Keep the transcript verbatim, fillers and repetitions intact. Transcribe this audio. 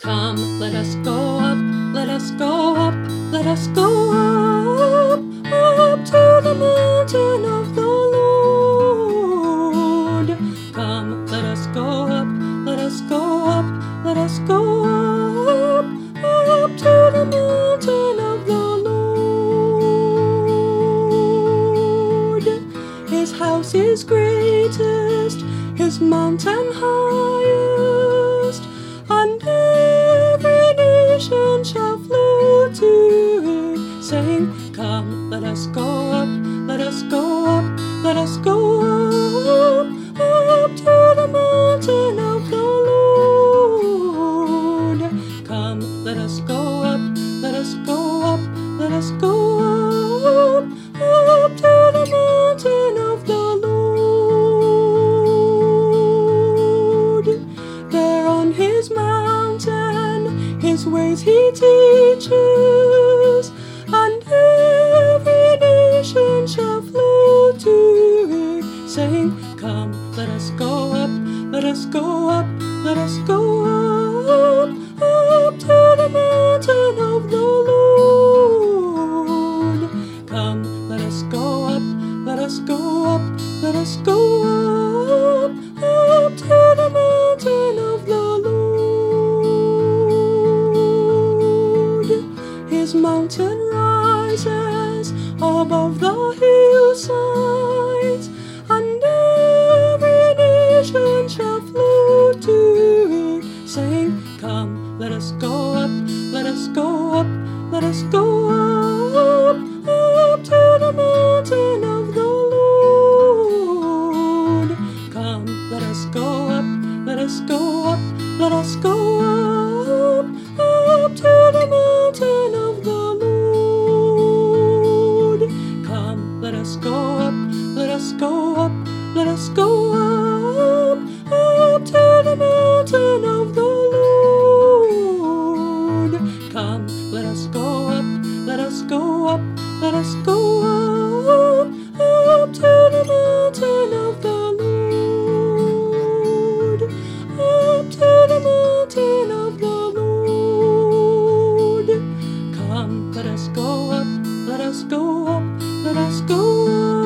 Come, let us go up, let us go up, let us go up, up to the mountain of the Lord. Come, let us go up, let us go up, let us go up, up to the mountain of the Lord. His house is greatest, his mountain highest, and every nation shall flow to it, saying, Come, let us go up, let us go up, let us go up, up to the mountain of the Lord. Come, let us go up, let us go up, let us go up, up to the mountain of the Lord. There on his mountain, his ways he teaches, and every nation shall flow to it, saying, Come, let us go up, let us go up, let us go up, up to the mountain of the Lord. Come, let us go up, let us go up, let us go up, up to the mountain of the Lord. His mountain rises above the hillsides, and every nation shall flow to it, saying, Come, let us go up, let us go up, let us go up, up to the mountain of the Lord. Come, let us go up, let us go up, let us go up, up to the mountain of the Lord. Come, let us go up, let us go up, let us go up, up to the mountain of the Lord. Come, let us go up, let us go up, let us go up, up to the mountain of the Lord, up to the mountain of the Lord. Come, let us go up, let us go up, let us go up.